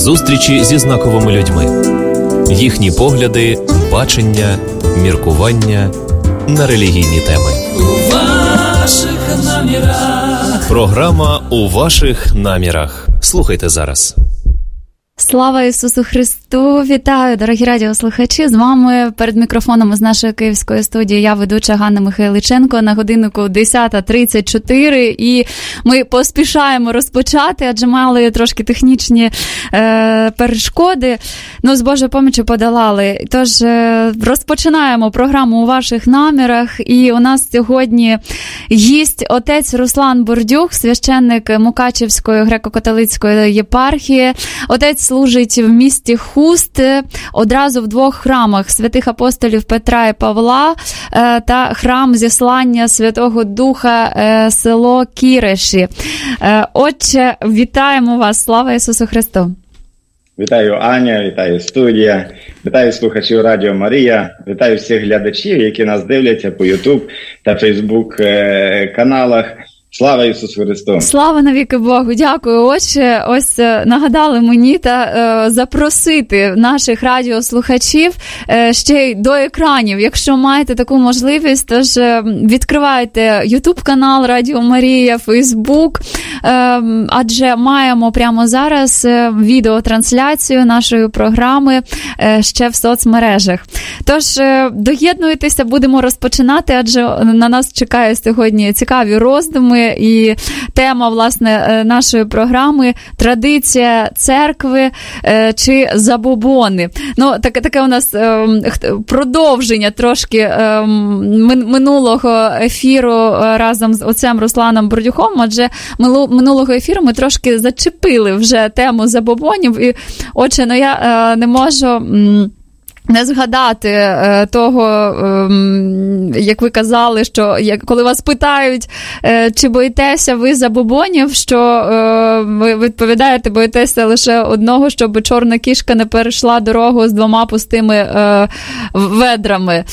Зустрічі зі знаковими людьми. Їхні погляди, бачення, міркування на релігійні теми. У ваших намірах. Програма «У ваших намірах». Слухайте зараз. Слава Ісусу Христу! Вітаю, дорогі радіослухачі! З вами перед мікрофоном з нашої київської студії я, ведуча Ганна Михайличенко, на годиннику 10:34, і ми поспішаємо розпочати, адже мали трошки технічні перешкоди, з Божою поміччю подолали. Тож розпочинаємо програму «У ваших намірах», і у нас сьогодні гість отець Руслан Бурдюк, священник Мукачівської греко-католицької єпархії. Отець служить в місті Хуст одразу в двох храмах святих апостолів Петра і Павла та храм Зіслання Святого Духа село Кіреші. Отче, вітаємо вас! Слава Ісусу Христу! Вітаю, Аня, вітаю студія, вітаю слухачів Радіо Марія, вітаю всіх глядачів, які нас дивляться по YouTube та Facebook каналах. Слава Ісусу Христу! Слава навіки Богу! Дякую, Отче. Ось нагадали мені та запросити наших радіослухачів ще й до екранів. Якщо маєте таку можливість, тож відкривайте YouTube-канал Радіо Марія, Facebook, адже маємо прямо зараз відеотрансляцію нашої програми ще в соцмережах. Тож доєднуйтеся, будемо розпочинати, адже на нас чекає сьогодні цікаві роздуми. І тема, власне, нашої програми – традиція церкви чи забобони. Таке у нас продовження трошки минулого ефіру разом з отцем Русланом Бурдюком, адже минулого ефіру ми трошки зачепили вже тему забобонів. І, отже, я не можу не згадати того, як ви казали, що коли вас питають, чи боїтеся ви забобонів, що ви відповідаєте, боїтеся лише одного, щоб чорна кішка не перейшла дорогу з 2 пустими ведрами.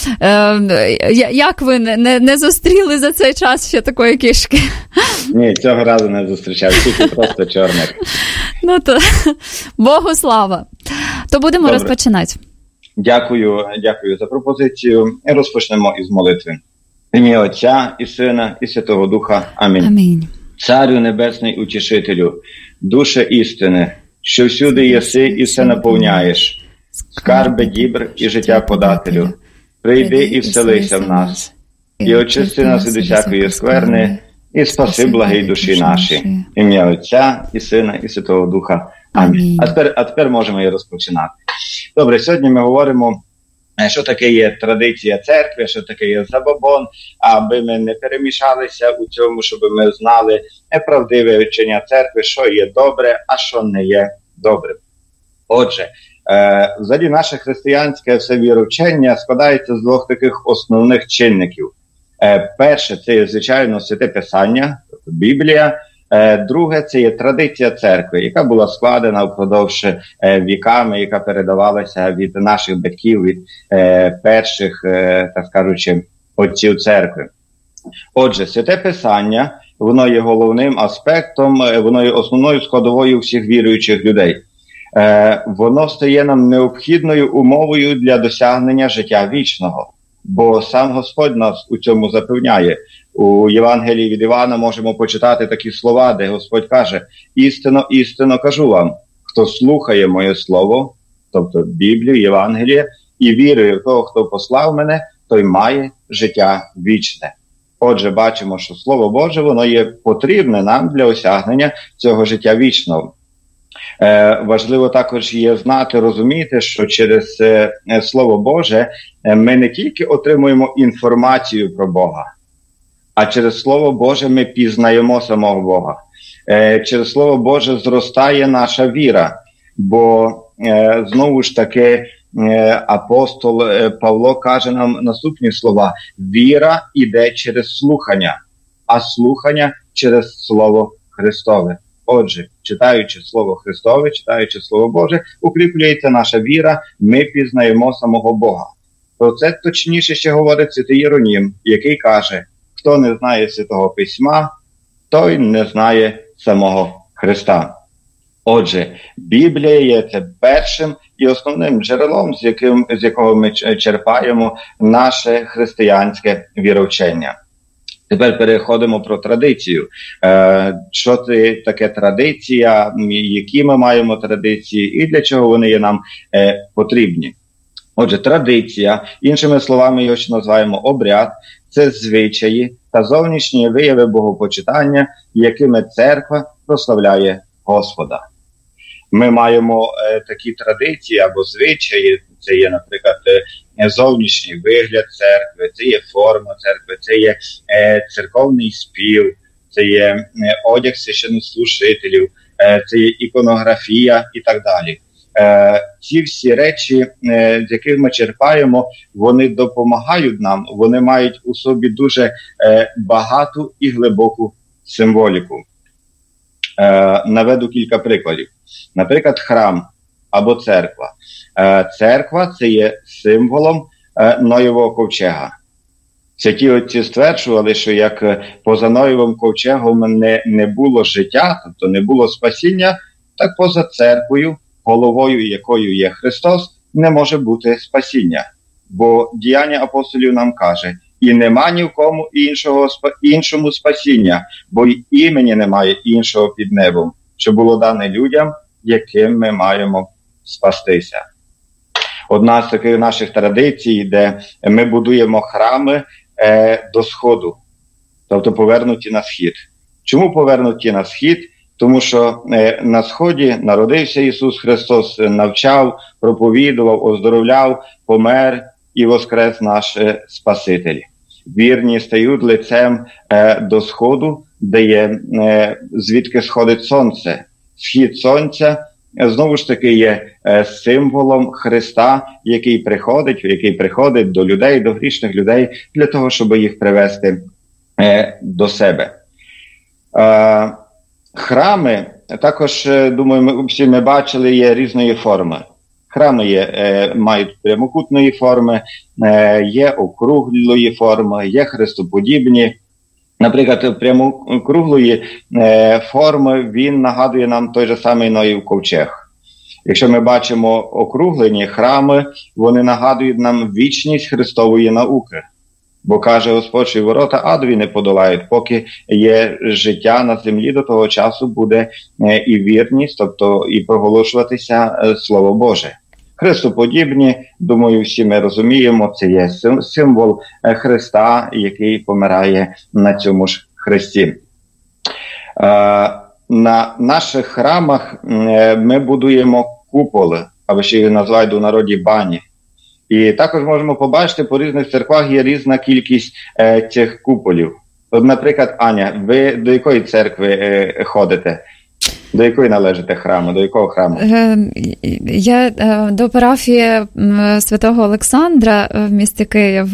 Як ви не зустріли за цей час ще такої кішки? Ні, цього разу не зустрічав, тільки просто чорник. То Богу слава. То будемо Добре. Розпочинати. Дякую за пропозицію. Розпочнемо із молитви. В ім'я Отця і Сина і Святого Духа. Амінь. Амінь. Царю Небесний Утішителю, душе істини, що всюди єси і все наповняєш, скарби дібр і життя подателю, прийди і вселися в нас, і очисти нас від усякої скверни, і спаси благі душі наші. Ім'я Отця і Сина і Святого Духа. Амінь. А тепер можемо і розпочинати. Добре, сьогодні ми говоримо, що таке є традиція церкви, що таке є забобон, аби ми не перемішалися у цьому, щоб ми знали правдиве вчення церкви, що є добре, а що не є добре. Отже, взагалі наше християнське все віровчення складається з 2 таких основних чинників. Перше, це є, звичайно, Святе Писання, тобто Біблія. Друге, це є традиція церкви, яка була складена впродовж віками, яка передавалася від наших батьків, від перших, так скажучи, отців церкви. Отже, Святе Писання, воно є головним аспектом, воно є основною складовою всіх віруючих людей. Воно стає нам необхідною умовою для досягнення життя вічного, бо сам Господь нас у цьому запевняє. У Євангелії від Івана можемо почитати такі слова, де Господь каже: «Істинно, істинно кажу вам, хто слухає моє слово», тобто Біблію, Євангеліє, «і вірує в того, хто послав мене, той має життя вічне». Отже, бачимо, що Слово Боже, воно є потрібне нам для осягнення цього життя вічного. Важливо також є знати, розуміти, що через Слово Боже ми не тільки отримуємо інформацію про Бога, а через Слово Боже ми пізнаємо самого Бога. Через Слово Боже зростає наша віра, бо знову ж таки апостол Павло каже нам наступні слова: «Віра іде через слухання, а слухання через Слово Христове». Отже, читаючи Слово Христове, читаючи Слово Боже, укріплюється наша віра, ми пізнаємо самого Бога. Про це точніше ще говорить святий Єронім, який каже: «Хто не знає Святого Письма, той не знає самого Христа». Отже, Біблія є це першим і основним джерелом, з якого ми черпаємо наше християнське віровчення. Тепер переходимо про традицію. Що це таке традиція, які ми маємо традиції і для чого вони є нам потрібні. Отже, традиція, іншими словами його ще називаємо обряд, це звичаї та зовнішні вияви богопочитання, якими церква прославляє Господа. Ми маємо такі традиції або звичаї, це є, наприклад, зовнішній вигляд церкви, це є форма церкви, це є церковний спів, це є одяг священнослужителів, це є іконографія і так далі. Ці всі речі, з яких ми черпаємо, вони допомагають нам, вони мають у собі дуже багату і глибоку символіку. Наведу кілька прикладів. Наприклад, храм або церква. Церква – це є символом Ноєвого ковчега. Святі отці стверджували, що як поза Ноєвим ковчегом не було життя, тобто не було спасіння, так поза церквою, головою якою є Христос, не може бути спасіння. Бо діяння апостолів нам каже, і нема ні в кому іншому спасіння, бо й імені немає іншого під небом, що було дане людям, яким ми маємо спастися. Одна з таких наших традицій, де ми будуємо храми до сходу, тобто повернуті на схід. Чому повернуті на схід? Тому що на сході народився Ісус Христос, навчав, проповідував, оздоровляв, помер і воскрес наш Спаситель. Вірні стають лицем до сходу, де є, звідки сходить сонце. Схід сонця, знову ж таки, є символом Христа, який приходить до людей, до грішних людей, для того, щоб їх привести до себе. Храми, також, думаю, всі ми бачили, є різної форми. Храми мають прямокутної форми, є округлої форми, є хрестоподібні. Наприклад, прямокруглої форми він нагадує нам той же самий Ноїв ковчег. Якщо ми бачимо округлені храми, вони нагадують нам вічність Христової науки. Бо каже Господь, що ворота адові не подолають, поки є життя на землі, до того часу буде і вірність, тобто і проголошуватися Слово Боже. Христоподібні, думаю, всі ми розуміємо, це є символ Христа, який помирає на цьому ж хресті. На наших храмах ми будуємо куполи, або ще їх називають у народі бані. І також можемо побачити, по різних церквах є різна кількість цих куполів. От, наприклад, Аня, ви до якої церкви ходите? До якої належите храму? До якого храму? Я до парафії Святого Олександра в місті Київ.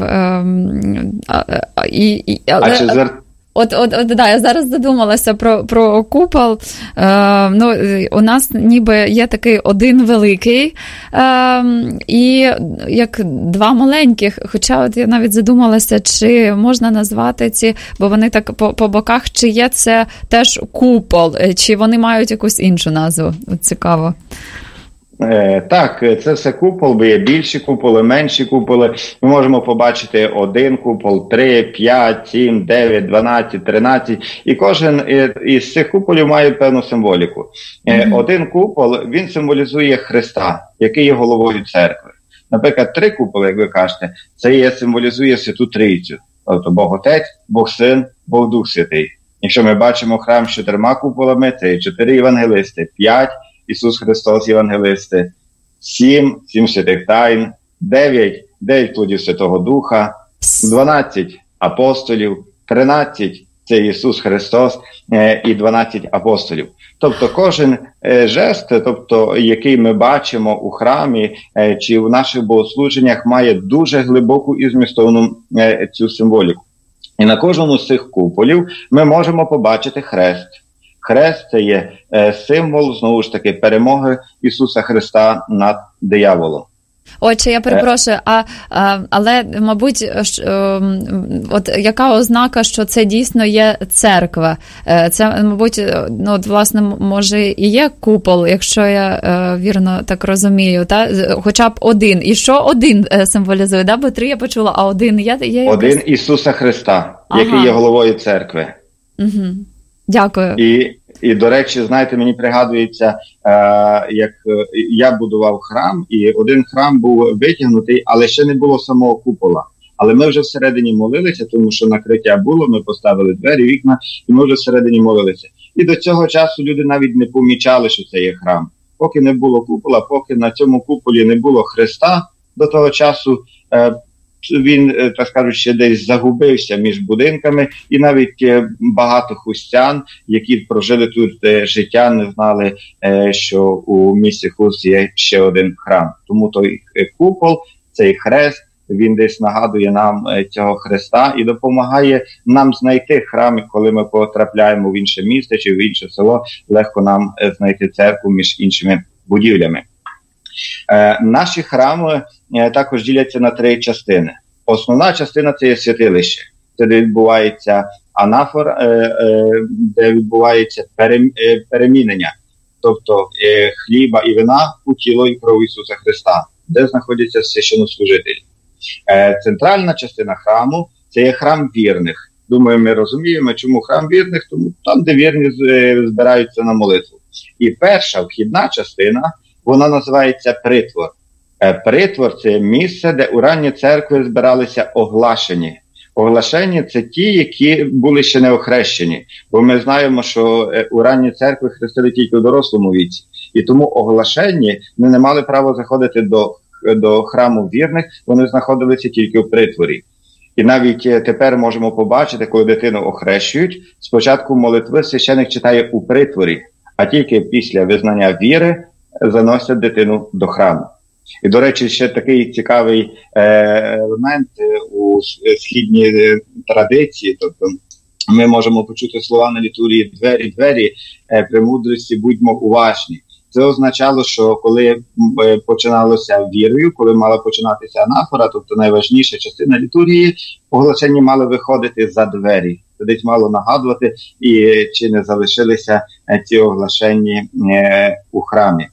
Да, я зараз задумалася про купол. У нас ніби є такий один великий і як два маленьких. Хоча от я навіть задумалася, чи можна назвати ці, бо вони так по боках, чи є це теж купол, чи вони мають якусь іншу назву. От цікаво. Так, це все купол, бо є більші куполи, менші куполи. Ми можемо побачити один купол, 3, 5, 7, 9, 12, 13. І кожен із цих куполів має певну символіку. Один купол, він символізує Христа, який є головою церкви. Наприклад, 3 куполи, як ви кажете, це символізує Святу Трійцю. Тобто Бог Отець, Бог Син, Бог Дух Святий. Якщо ми бачимо храм з 4 куполами, це є 4 євангелисти, 5 Ісус Христос Євангелисти, 7 святих тайн, 9 плодів Святого Духа, 12 апостолів, 13 це Ісус Христос і 12 апостолів. Тобто кожен жест, який ми бачимо у храмі чи в наших богослуженнях, має дуже глибоку і змістовну цю символіку. І на кожному з цих куполів ми можемо побачити хрест. Хрест – це є символ, знову ж таки, перемоги Ісуса Христа над дияволом. Отче, я перепрошую, але, мабуть, от яка ознака, що це дійсно є церква? Це, мабуть, ну, от, власне, може і є купол, якщо я вірно так розумію, та? Хоча б один. І що один символізує? Да? Бо 3 я почула, а один є якось... Один Ісуса Христа, який є головою церкви. Угу. Дякую. І, до речі, знаєте, мені пригадується, як я будував храм, і один храм був витягнутий, але ще не було самого купола. Але ми вже всередині молилися, тому що накриття було, ми поставили двері, вікна, і ми вже всередині молилися. І до цього часу люди навіть не помічали, що це є храм. Поки не було купола, поки на цьому куполі не було Христа, до того часу він, так кажучи, десь загубився між будинками, і навіть багато хустян, які прожили тут життя, не знали, що у місті Хуст є ще один храм. Тому той купол, цей хрест, він десь нагадує нам цього Христа і допомагає нам знайти храм, коли ми потрапляємо в інше місто чи в інше село, легко нам знайти церкву між іншими будівлями. Наші храми також діляться на 3 частини. Основна частина – це є святилище, це де відбувається анафор, де відбувається перемінення, тобто хліба і вина у тіло і кров Ісуса Христа, де знаходяться священнослужителі. Центральна частина храму – це є храм вірних. Думаю, ми розуміємо, чому храм вірних, тому там, де вірні збираються на молитву. І перша вхідна частина, вона називається притвор. Притвор – це місце, де у ранні церкви збиралися оглашені. Оглашені – це ті, які були ще не охрещені. Бо ми знаємо, що у ранні церкви хрестили тільки у дорослому віці. І тому оглашені не мали права заходити до храму вірних, вони знаходилися тільки в притворі. І навіть тепер можемо побачити, коли дитину охрещують, спочатку молитви священик читає у притворі, а тільки після визнання віри заносять дитину до храму. І, до речі, ще такий цікавий елемент у східній традиції, тобто ми можемо почути слова на літургії «двері, двері, премудрості, будьмо уважні». Це означало, що коли починалося вірою, коли мала починатися анафора, тобто найважніша частина літургії, оголошення мали виходити за двері. Це десь мало нагадувати, і чи не залишилися ці оголошення у храмі.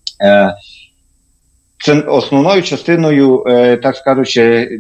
Це основною частиною, так скажучи,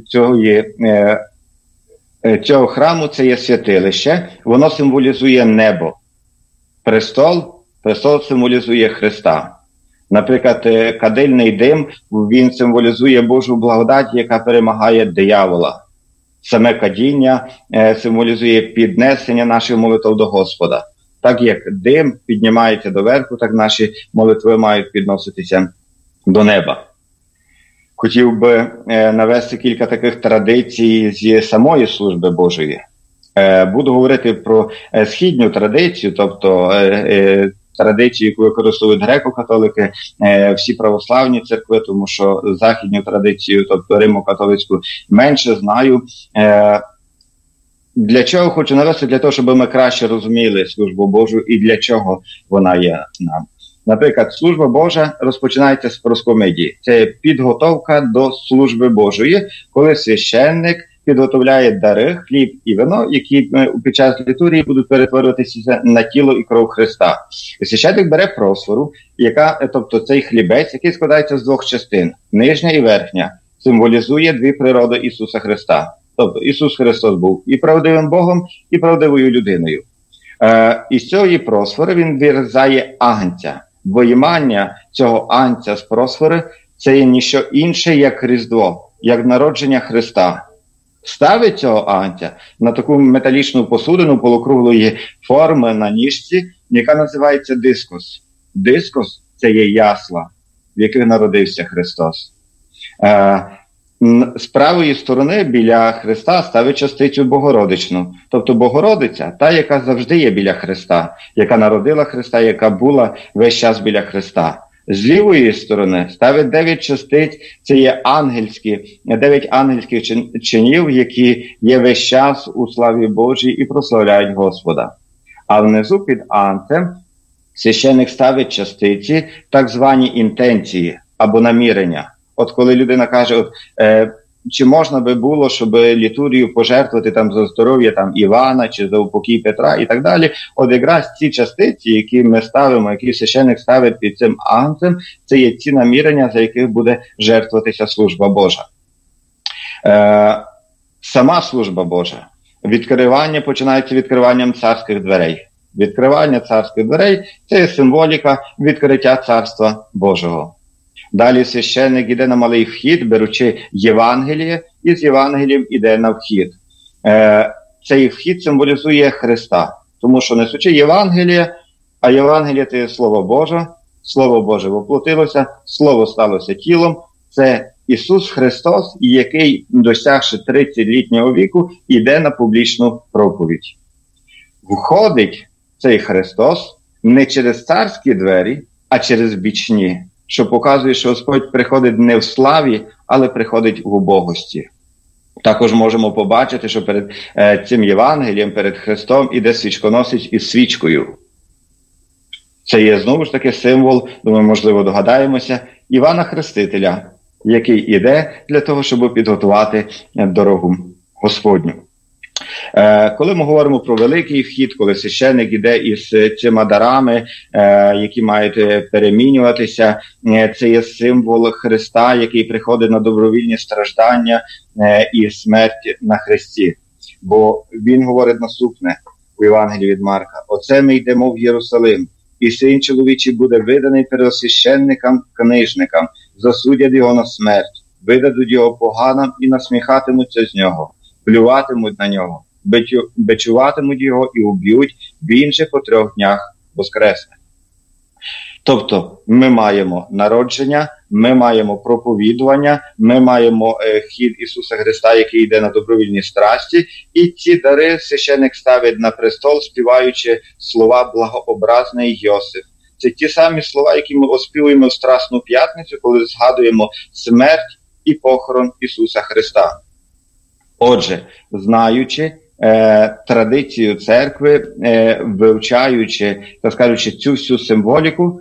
цього храму це є святилище. Воно символізує небо. Престол символізує Христа. Наприклад, кадильний дим, він символізує Божу благодать, яка перемагає диявола. Саме кадіння символізує піднесення наших молитв до Господа. Так як дим піднімається доверху, так наші молитви мають підноситися до неба. Хотів би навести кілька таких традицій зі самої служби Божої. Буду говорити про східню традицію, тобто традицію, яку використовують греко-католики, всі православні церкви, тому що західню традицію, тобто римо-католицьку, менше знаю. Для чого хочу навести? Для того, щоб ми краще розуміли службу Божу і для чого вона є нам. Наприклад, служба Божа розпочинається з проскомидії. Це підготовка до служби Божої, коли священник підготовляє дари, хліб і вино, які під час літургії будуть перетворюватися на тіло і кров Христа. І священник бере просфору, тобто цей хлібець, який складається з 2 частин, нижня і верхня, символізує 2 природи Ісуса Христа. Тобто Ісус Христос був і правдивим Богом, і правдивою людиною. Із цієї просфори він вирізає агнця. Виймання цього агнця з просфори – це є ніщо інше, як Різдво, як народження Христа. Ставить цього агнця на таку металічну посудину полукруглої форми на ніжці, яка називається дискос. Дискос – це є ясла, в яких народився Христос. З правої сторони біля Христа ставить частицю Богородичну. Тобто Богородиця, та, яка завжди є біля Христа, яка народила Христа, яка була весь час біля Христа. З лівої сторони ставить 9 частиць, це є 9 ангельських чинів, які є весь час у славі Божій і прославляють Господа. А внизу під анцем священник ставить частиці, так звані інтенції або намірення. от коли людина каже, чи можна би було, щоб літургію пожертвувати там за здоров'я там Івана, чи за упокій Петра і так далі, от якраз ці частиці, які ми ставимо, які священник ставить під цим агнцем, це є ці намірення, за яких буде жертвуватися служба Божа. Сама служба Божа. Відкривання починається відкриванням царських дверей. Відкривання царських дверей – це символіка відкриття Царства Божого. Далі священник іде на малий вхід, беручи Євангеліє, і з Євангелієм іде на вхід. Цей вхід символізує Христа, тому що несучи Євангеліє, а Євангеліє – це Слово Боже, Слово Боже воплотилося, Слово сталося тілом, це Ісус Христос, який, досягши 30-літнього віку, іде на публічну проповідь. Входить цей Христос не через царські двері, а через бічні, що показує, що Господь приходить не в славі, але приходить в убогості. Також можемо побачити, що перед цим Євангелієм, перед Христом іде свічконосець із свічкою. Це є, знову ж таки, символ, думаю, можливо, догадаємося, Івана Хрестителя, який іде для того, щоб підготувати дорогу Господню. Коли ми говоримо про великий вхід, коли священник іде із цими дарами, які мають перемінюватися, це є символ Христа, який приходить на добровільні страждання і смерть на хресті. Бо він говорить наступне у Євангелії від Марка: «Оце ми йдемо в Єрусалим, і Син чоловічий буде виданий первосвященникам, книжникам, засудять його на смерть, видадуть його поганам і насміхатимуться з нього, плюватимуть на нього, бичуватимуть його і уб'ють, він же по 3 днях воскресне». Тобто ми маємо народження, ми маємо проповідування, ми маємо хід Ісуса Христа, який йде на добровільні страсті, і ці дари священник ставить на престол, співаючи слова «Благообразний Йосиф». Це ті самі слова, які ми оспівуємо в Страсну п'ятницю, коли згадуємо смерть і похорон Ісуса Христа. Отже, знаючи традицію церкви, вивчаючи, так скажучи, цю всю символіку,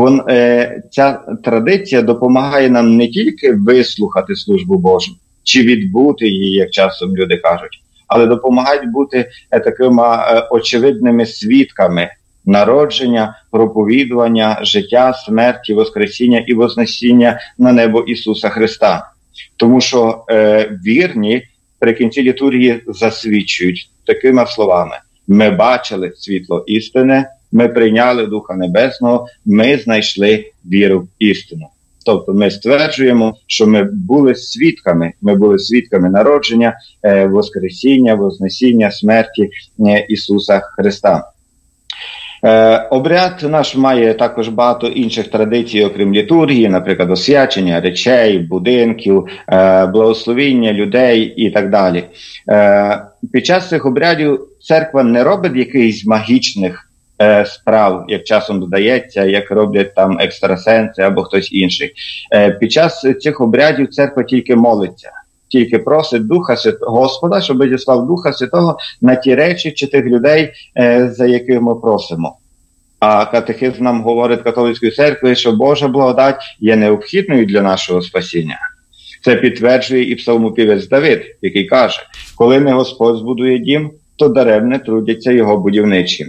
ця традиція допомагає нам не тільки вислухати службу Божу, чи відбути її, як часом люди кажуть, але допомагають бути такими очевидними свідками народження, проповідування, життя, смерті, воскресіння і вознесіння на небо Ісуса Христа. Тому що вірні при кінці літургії засвідчують такими словами: «Ми бачили світло істини, ми прийняли Духа Небесного, ми знайшли віру в істину». Тобто ми стверджуємо, що ми були свідками народження, воскресіння, вознесіння, смерті Ісуса Христа. Обряд наш має також багато інших традицій, окрім літургії, наприклад, освячення речей, будинків, благословіння людей і так далі. Під час цих обрядів церква не робить якихось магічних справ, як часом додається, як роблять там екстрасенси або хтось інший. Під час цих обрядів церква тільки молиться, тільки просить Духа Святого, Господа, щоб зіслав Духа Святого на ті речі чи тих людей, за яких ми просимо. А катехизм нам говорить католицької церкви, що Божа благодать є необхідною для нашого спасіння. Це підтверджує і псалмопівець Давид, який каже: «Коли не Господь збудує дім, то даремне трудяться його будівничі».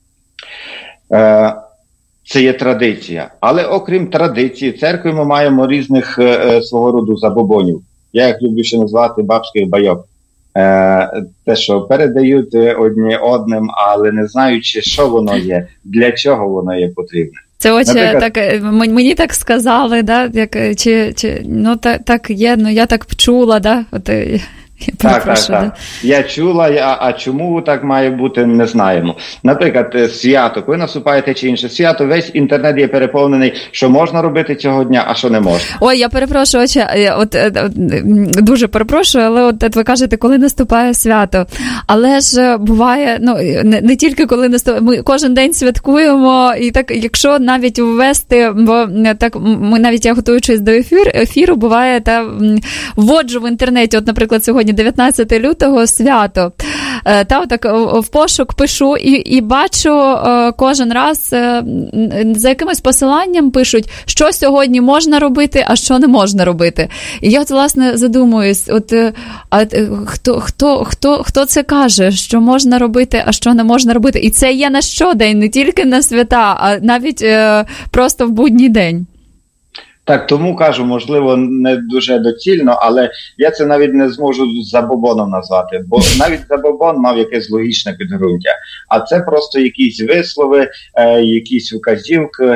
Це є традиція. Але окрім традиції, церкви ми маємо різних свого роду забобонів. Я їх люблю ще назвати бабських байок. Те, що передають одні одним, але не знаючи, що воно є, для чого воно є потрібне. Це так, мені так сказали, да? Ну так є, ну я так чула, да? Так. Я чула, а чому так має бути, не знаємо. Наприклад, свято, коли наступає те чи інше свято, весь інтернет є переповнений, що можна робити цього дня, а що не можна. Ой, я перепрошую, дуже перепрошую, але от ви кажете, коли наступає свято. Але ж буває, ну, не тільки коли наступає, ми кожен день святкуємо, і так, якщо навіть ввести, бо так, ми навіть, я готуючись до ефіру, буває, вводжу в інтернеті, от, наприклад, сьогодні 19 лютого свято. та отак в пошук пишу і бачу кожен раз за якимось посиланням пишуть, що сьогодні можна робити, а що не можна робити. І я от, власне, задумуюсь, хто це каже, що можна робити, а що не можна робити. І це є на щодень, не тільки на свята, а навіть просто в будній день. Так, тому кажу, можливо, не дуже доцільно, але я це навіть не зможу забобоном назвати, бо навіть забобон мав якесь логічне підґрунтя. А це просто якісь вислови, якісь вказівки,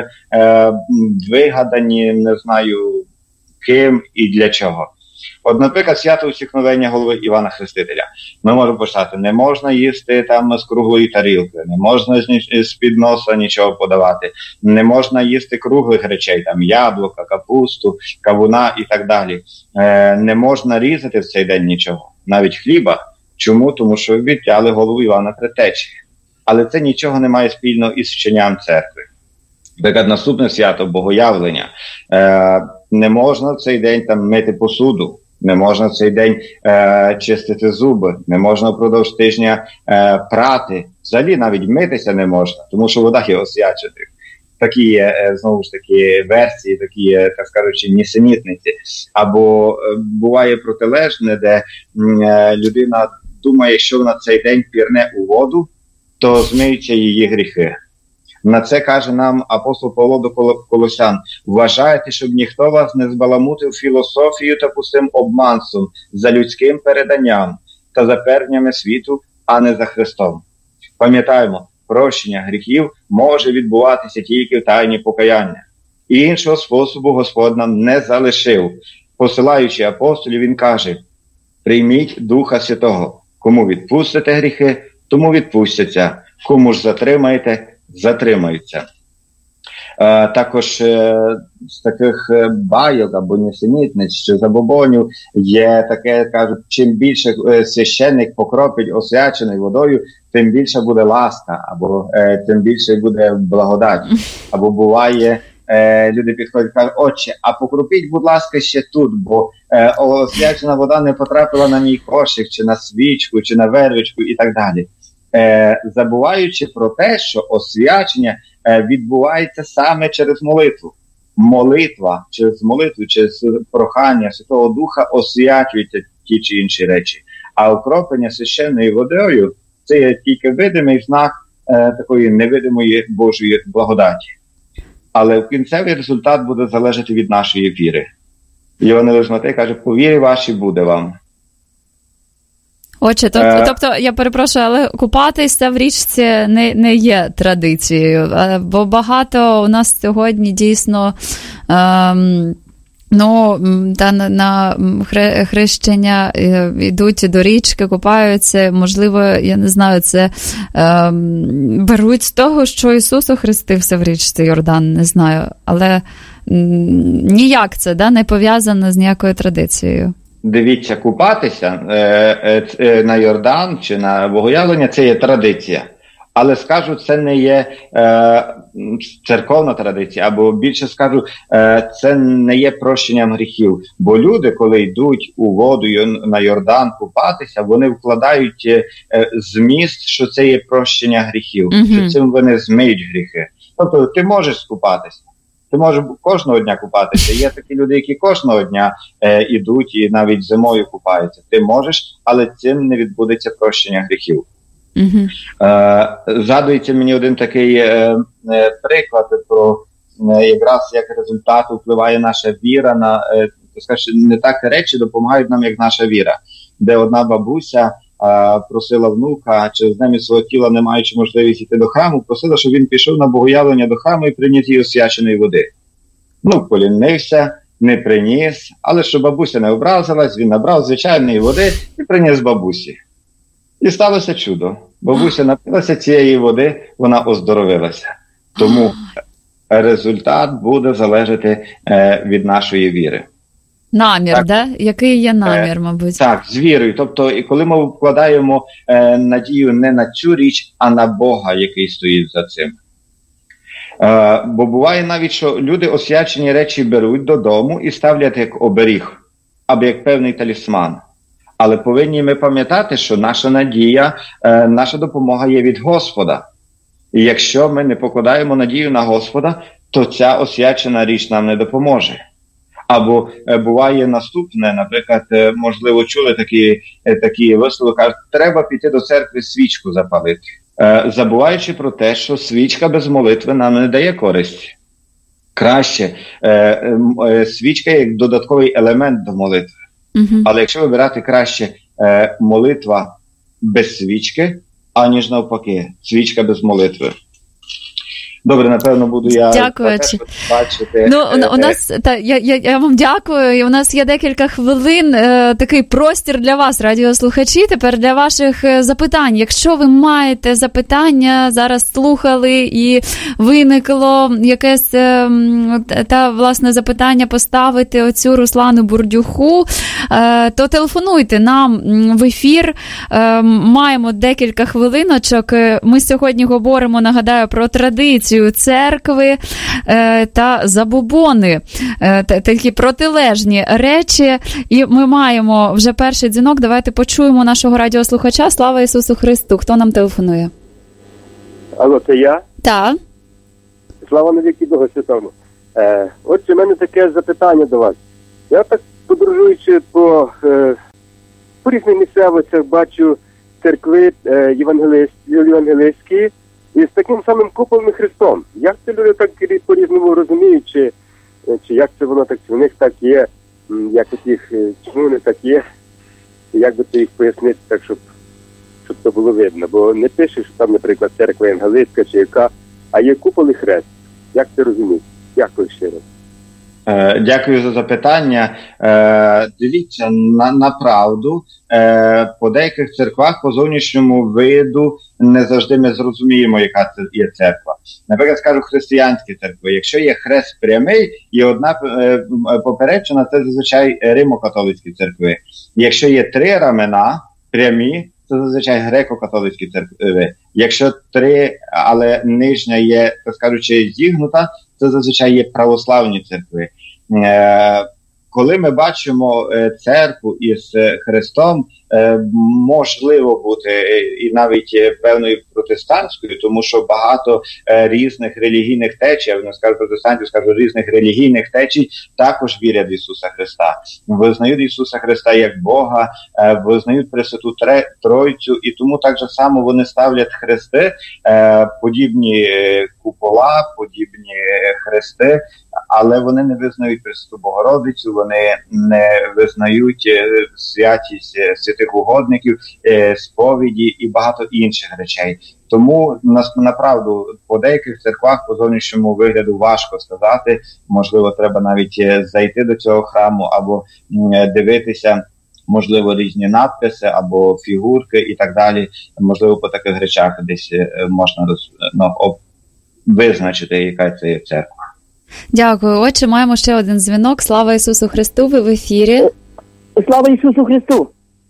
вигадані, не знаю ким і для чого. От, наприклад, свято усікновення голови Івана Хрестителя. Ми можемо почати, не можна їсти там з круглої тарілки, не можна з-під носа нічого подавати, не можна їсти круглих речей, там яблука, капусту, кавуна і так далі. Не можна різати в цей день нічого, навіть хліба. Чому? Тому що відтяли голову Івана Предтечі. Але це нічого не має спільного із вченням церкви. Наприклад, наступне свято Богоявлення. Не можна в цей день там мити посуду, не можна в цей день чистити зуби, не можна впродовж тижня прати. Взагалі навіть митися не можна, тому що вода є освячена. Такі є, знову ж таки, версії, такі є, так скажучи, нісенітниці. Або буває протилежне, де людина думає, що вона цей день пірне у воду, то змиються її гріхи. На це каже нам апостол Павло до Колосян: вважайте, щоб ніхто вас не збаламутив філософією та пустим обманством, за людським переданням та за певнями світу, а не за Христом. Пам'ятаємо, прощення гріхів може відбуватися тільки в тайні покаяння. І іншого способу Господь нам не залишив. Посилаючи апостолів, він каже: прийміть Духа Святого. Кому відпустите гріхи, тому відпустяться. Кому ж затримаєте, затримаються. Також з таких байок або нісенітниць чи забобонів є таке, кажуть, чим більше священник покропить освяченою водою, тим більше буде ласка, або тим більше буде благодать. Або буває, люди підходять і кажуть: отче, а покропіть, будь ласка, ще тут, бо освячена вода не потрапила на мій кошик, чи на свічку, чи на вервичку і так далі. Забуваючи про те, що освячення відбувається саме через молитву. Молитва, через прохання Святого Духа освячуються ті чи інші речі. А окроплення священною водою – це є тільки видимий знак такої невидимої Божої благодаті. Але кінцевий результат буде залежати від нашої віри. Євангелист Матей каже: по вірі вашій буде вам. Отже, тобто, я перепрошую, але купатися в річці не є традицією, бо багато у нас сьогодні дійсно на хрещення йдуть до річки, купаються, можливо, я не знаю, це беруть з того, що Ісус охрестився в річці Йордан, не знаю, але ніяк це не пов'язано з ніякою традицією. Дивіться, купатися на Йордан чи на Богоявлення – це є традиція. Але скажу, це не є церковна традиція, або більше скажу, це не є прощенням гріхів. Бо люди, коли йдуть у воду на Йордан купатися, вони вкладають зміст, що це є прощення гріхів, що цим вони змиють гріхи. Тобто ти можеш скупатися. Ти можеш кожного дня купатися. Є такі люди, які кожного дня ідуть і навіть зимою купаються. Ти можеш, але цим не відбудеться прощення гріхів. Згадується мені один такий приклад про якраз як результат впливає наша віра на, не так речі допомагають нам, як наша віра. Де одна бабуся просила внука, через день свого тіла, не маючи можливість йти до храму, просила, щоб він пішов на богоявлення до храму і приніс їй освяченої води. Полінився, не приніс, але щоб бабуся не образилась, він набрав звичайної води і приніс бабусі. І сталося чудо. Бабуся напилася цієї води, вона оздоровилася. Тому результат буде залежати від нашої віри. Намір, так? Да? Який є намір, мабуть? Так, з вірою. Тобто, і коли ми вкладаємо надію не на цю річ, а на Бога, який стоїть за цим. Бо буває навіть, що люди освячені речі беруть додому і ставлять як оберіг, або як певний талісман. Але повинні ми пам'ятати, що наша надія, наша допомога є від Господа. І якщо ми не покладаємо надію на Господа, то ця освячена річ нам не допоможе. Або буває наступне, наприклад, можливо, чули такі вислови, кажуть, треба піти до церкви свічку запалити. Забуваючи про те, що свічка без молитви нам не дає користі. Краще свічка як додатковий елемент до молитви. Але якщо вибирати краще молитва без свічки, аніж навпаки, свічка без молитви. Добре, напевно, буду я теж бачити. У нас, я вам дякую, і у нас є декілька хвилин, такий простір для вас, радіослухачі, тепер для ваших запитань. Якщо ви маєте запитання, зараз слухали і виникло якесь власне запитання поставити оцю Руслану Бурдюху, то телефонуйте нам в ефір. Маємо декілька хвилиночок. Ми сьогодні говоримо, нагадаю, про традицію церкви та забобони, такі протилежні речі. І ми маємо вже перший дзвінок. Давайте почуємо нашого радіослухача. Слава Ісусу Христу! Хто нам телефонує? Алло, це я? Так. Слава навіки Богу Святому. Отже, в мене таке запитання до вас. Я так, подорожуючи по різних місцевостях, бачу церкви євангелистські, і з таким самим куполом і Христом. Як це люди так по-різному розуміють, чи як це воно так, у них так є, як їх, чому не так є, і як би це їх пояснити так, щоб це було видно. Бо не пише, що там, наприклад, церква євангелистська чи яка, а є купол і хрест. Як це розуміють? Дякую ще раз. Дякую за запитання. Дивіться, направду, по деяких церквах по зовнішньому виду не завжди ми зрозуміємо, яка це є церква. Наприклад, скажу, християнські церкви. Якщо є хрест прямий і одна поперечина, це зазвичай римо-католицькі церкви. Якщо є 3 рамена прямі, це зазвичай греко-католицькі церкви. Якщо 3, але нижня є, так скажучи, зігнута, це зазвичай є православні церкви. Коли ми бачимо церкву із Христом, можливо бути і навіть певною протестантською, тому що багато різних релігійних течій, я не скажу протестантів, скажу різних релігійних течій, також вірять в Ісуса Христа. Визнають Ісуса Христа як Бога, визнають Пресвяту Тройцю, і тому так же само вони ставлять хрести, подібні купола, подібні хрести, але вони не визнають Пресвяту Богородицю, вони не визнають святість святих угодників, сповіді і багато інших речей. Тому, направду, по деяких церквах по зовнішньому вигляду важко сказати. Можливо, треба навіть зайти до цього храму або дивитися, можливо, різні надписи або фігурки і так далі. Можливо, по таких речах десь можна визначити, яка це є церква. Дякую. Отже, маємо ще один дзвінок. Слава Ісусу Христу, ви в ефірі. Слава Ісусу Христу.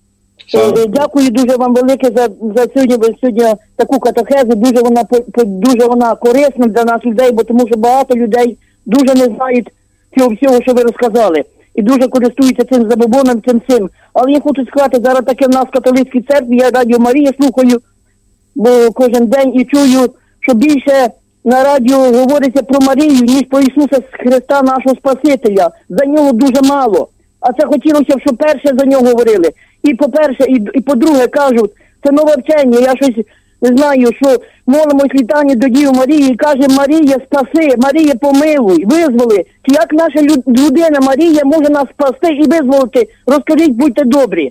Дякую дуже вам велике за сьогодні таку катехезу. Дуже вона корисна для нас людей, бо тому що багато людей дуже не знають цього всього, що ви розказали. І дуже користуються цим забобоном, цим. Але я хочу сказати, зараз таке в нас в католицькій церкві, я Радіо Марія слухаю, бо кожен день і чую, що більше на радіо говориться про Марію, ніж про Ісуса Христа, нашого Спасителя. За нього дуже мало. А це хотілося б, щоб перше за нього говорили. І по-перше, і по-друге, кажуть, це нове вчення. Я щось не знаю, що молимось літання до Діви Марії і каже: Марія, спаси, Марія, помилуй, визволи. Чи як наша людина Марія може нас спасти і визволити? Розкажіть, будьте добрі.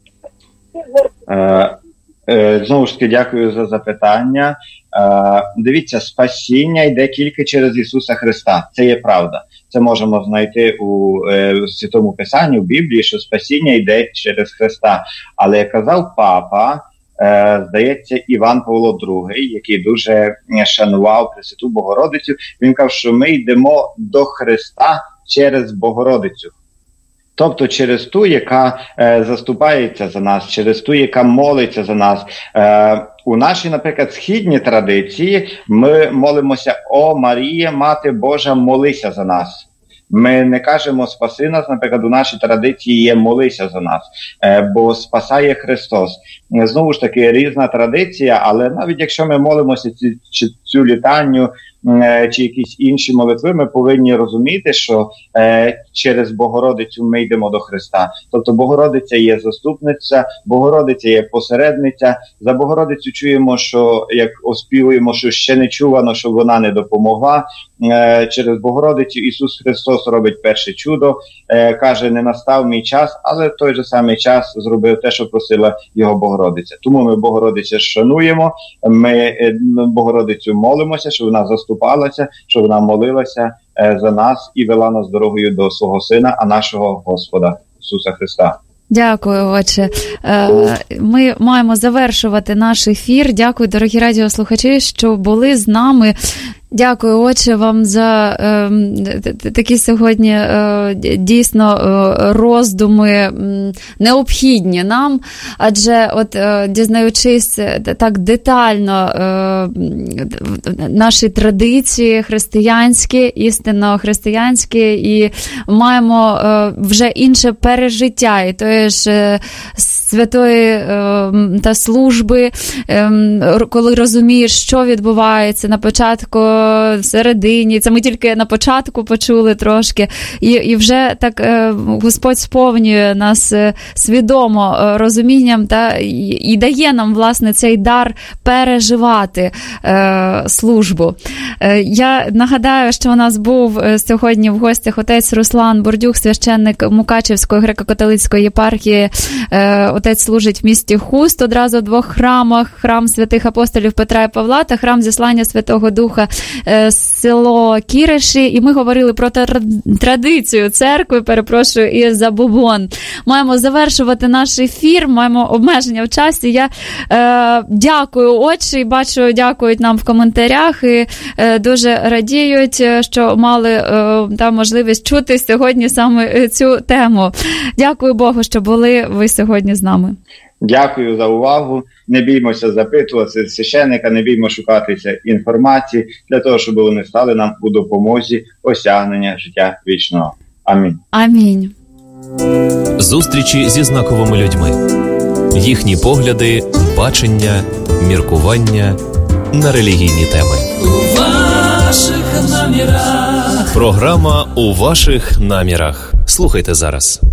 Знову ж таки, дякую за запитання. Дивіться, спасіння йде тільки через Ісуса Христа. Це є правда. Це можемо знайти у Святому Писанні, в Біблії, що спасіння йде через Христа. Але, як казав папа, здається, Іван Павло II, який дуже шанував Пресвяту Богородицю, він казав, що ми йдемо до Христа через Богородицю. Тобто через ту, яка заступається за нас, через ту, яка молиться за нас. У нашій, наприклад, східній традиції ми молимося: «О Марія, Мати Божа, молися за нас». Ми не кажемо «спаси нас», наприклад, у нашій традиції є «молися за нас», бо спасає Христос. Знову ж таки, різна традиція, але навіть якщо ми молимося цю літанню, чи якісь інші молитви, ми повинні розуміти, що через Богородицю ми йдемо до Христа. Тобто Богородиця є заступниця, Богородиця є посередниця. За Богородицю чуємо, що як оспівуємо, що ще не чувано, що вона не допомогла. Через Богородицю Ісус Христос робить перше чудо, каже, не настав мій час, але в той же самий час зробив те, що просила його Богородиця. Тому ми Богородицю шануємо, ми Богородицю молимося, що вона заступалася, що вона молилася за нас і вела нас дорогою до свого Сина, а нашого Господа Ісуса Христа. Дякую, отче. Ми маємо завершувати наш ефір. Дякую, дорогі радіослухачі, що були з нами. Дякую, отче, вам за такі сьогодні дійсно роздуми необхідні нам, адже от дізнаючись так детально наші традиції християнські, істинно християнські, і маємо вже інше пережиття, і тої ж святої та служби, коли розумієш, що відбувається на початку, всередині, це ми тільки на початку почули трошки, і вже так Господь сповнює нас свідомо розумінням і дає нам, власне, цей дар переживати службу. Я нагадаю, що у нас був сьогодні в гостях отець Руслан Бурдюк, священник Мукачівської греко-католицької єпархії. Отець служить в місті Хуст, одразу в 2 храмах: храм святих апостолів Петра і Павла та храм Зіслання Святого Духа, село Кіриші. І ми говорили про традицію церкви, перепрошую, і забобон. Маємо завершувати наш ефір, маємо обмеження в часі. Я дякую, отче, і бачу, дякують нам в коментарях, і дуже радіють, що мали можливість чути сьогодні саме цю тему. Дякую Богу, що були ви сьогодні з нами. Дякую за увагу. Не біймося запитувати священника, не біймо шукатися інформації для того, щоб вони стали нам у допомозі осягнення життя вічного. Амінь. Амінь. Зустрічі зі знаковими людьми. Їхні погляди, бачення, міркування на релігійні теми. У ваших намірах. Програма «У ваших намірах». Слухайте зараз.